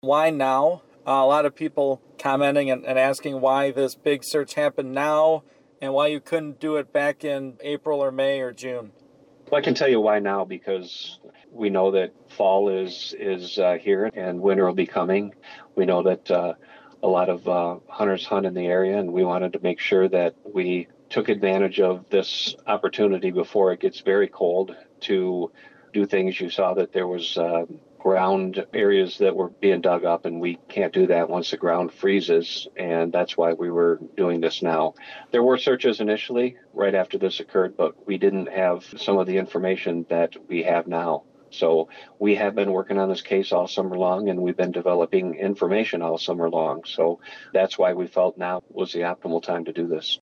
Why now? A lot of people commenting and asking why this big search happened now and why you couldn't do it back in April or May or June. Well, I can tell you why now, because we know that fall is here and winter will be coming. We know that a lot of hunters hunt in the area, and we wanted to make sure that we took advantage of this opportunity before it gets very cold to do things. You saw that there was ground areas that were being dug up, and we can't do that once the ground freezes, and that's why we were doing this now. There were searches initially right after this occurred, but we didn't have some of the information that we have now. So we have been working on this case all summer long, and we've been developing information all summer long. So that's why we felt now was the optimal time to do this.